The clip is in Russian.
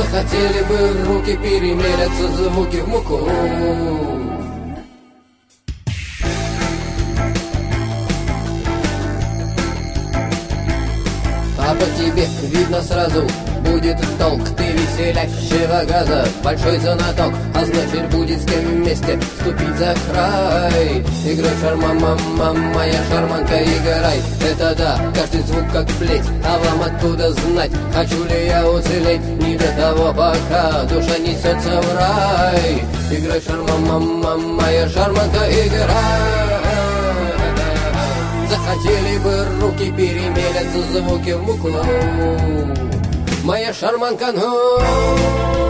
Захотели бы руки перемерятся звуки в муку. А по тебе видно сразу будет толк. Ты веселящего газа, большой знаток, а значит будет с кем вместе вступить за край. Играй шарма, мама, моя шарманка, играй. Это да, каждый звук как плеть, а вам оттуда знать, хочу ли я уцелеть, не до того пока душа несется в рай. Играй шарма, мама, моя шарманка, играй. Захотели бы руки перемерятся звуки в муку. Моя шарманка, ну